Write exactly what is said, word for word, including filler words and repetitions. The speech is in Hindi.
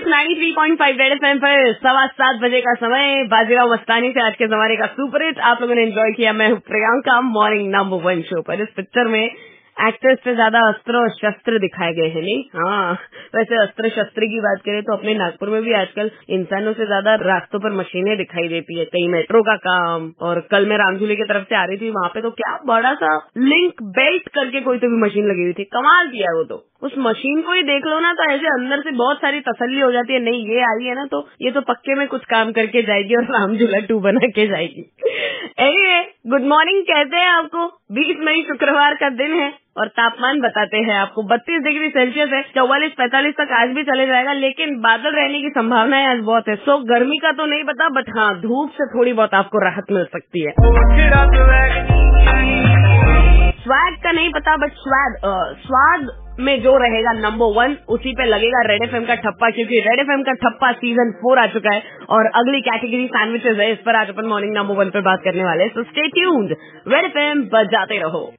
Ninety three point five red FM पर सवा सात बजे का समय बाजीराव मस्तानी से आज के जमाने का सुपर हिट आप लोगों ने एंजॉय किया। मैं हूँ Priyanka morning number one show पर। इस पिक्चर में एक्टर्स से ज्यादा अस्त्र और शस्त्र दिखाए गए हैं। नहीं हाँ, वैसे अस्त्र शस्त्र की बात करें तो अपने नागपुर में भी आजकल इंसानों से ज्यादा रास्तों पर मशीनें दिखाई देती है। कहीं मेट्रो का काम, और कल मैं रामझूले की तरफ से आ रही थी, वहाँ पे तो क्या बड़ा सा लिंक बेल्ट करके कोई तो भी मशीन लगी हुई थी। कमाल किया वो तो। उस मशीन को ही देख लो ना तो ऐसे अंदर से बहुत सारी तसल्ली हो जाती है। नहीं ये आई है ना तो ये तो पक्के में कुछ काम करके जाएगी और रामझूला टू बना के जाएगी। एनीवे, गुड मॉर्निंग कहते हैं आपको। बीस मई शुक्रवार का दिन है और तापमान बताते हैं आपको बत्तीस डिग्री सेल्सियस है। चौवालीस पैंतालीस तक आज भी चले जाएगा, लेकिन बादल रहने की संभावना है आज बहुत है। सो गर्मी का तो नहीं पता, बट हाँ धूप से थोड़ी बहुत आपको राहत मिल सकती है। स्वैग का नहीं पता, बट स्वैग स्वाद में जो रहेगा नंबर वन उसी पे लगेगा रेड एफएम का ठप्पा, क्योंकि रेड एफएम का ठप्पा सीजन फोर आ चुका है और अगली कैटेगरी सैंडविचेस है। इस पर आज अपन मॉर्निंग नंबर वन पे बात करने वाले हैं। So stay tuned, red FM बजाते रहो।